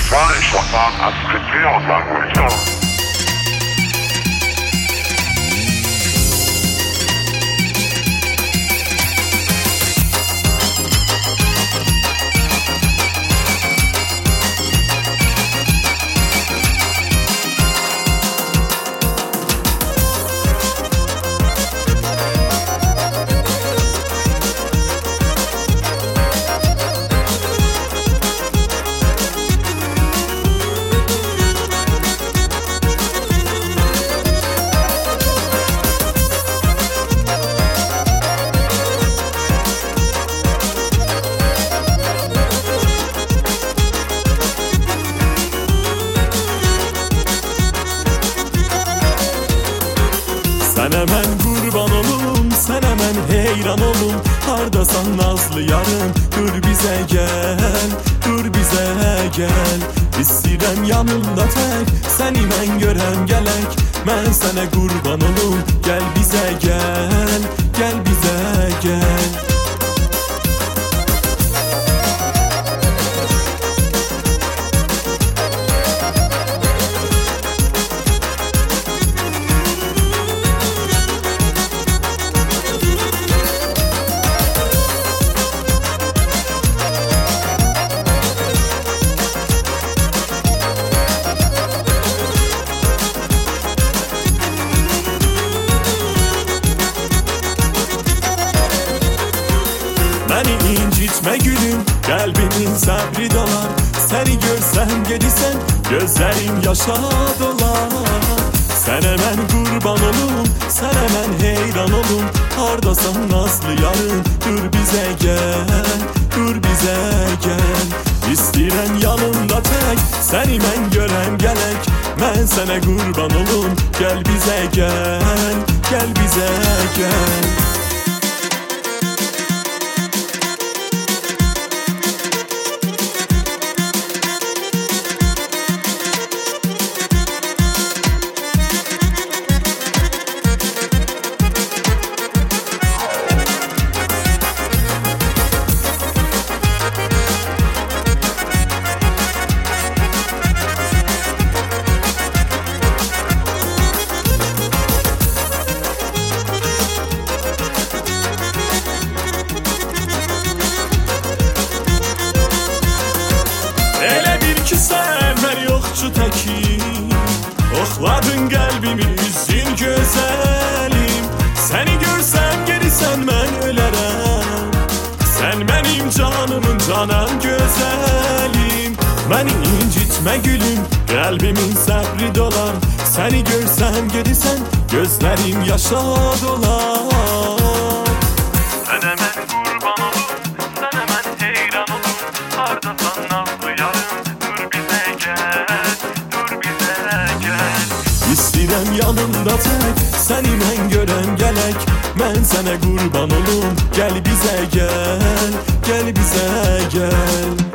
Zwei Schafan als Kriterium sagen. Sen hemen kurban olum, sen hemen heyran olum. Hardasan nazlı yarım, dur bize gel, dur bize gel. İstirem yanımda tek, seni ben gören gelek. Ben sana kurban olum, gel bize gel, gel bize gel. Beni incitme gülüm, kalbimin sabri dolar. Seni görsem gelirsen, gözlerim yaşa dolar. Sen hemen kurban olun, sen hemen heyran olun. Hardasan nazlı yarın, dur bize gel, dur bize gel. İstiren yanımda tek, seni ben gören gelek. Ben sana kurban olun, gel bize gel, gel bize gel. Sevmer yokçu tekin, okladın kalbimi yüzün güzelim. Seni görsem gerisen ben ölerem. Sen benim canımın canan güzelim. Beni incitme gülüm, kalbimin sabri dolar. Seni görsem gerisen gözlerim yaşa dolar. Sen hemen kurban olun, sen hemen heyran olun. Hardasan nazlı yarın, dur bize gel, dur bize gel. İstirem yanımda tek, seni ben gören gelek. Ben sana kurban olum, gel bize gel, gel bize gel.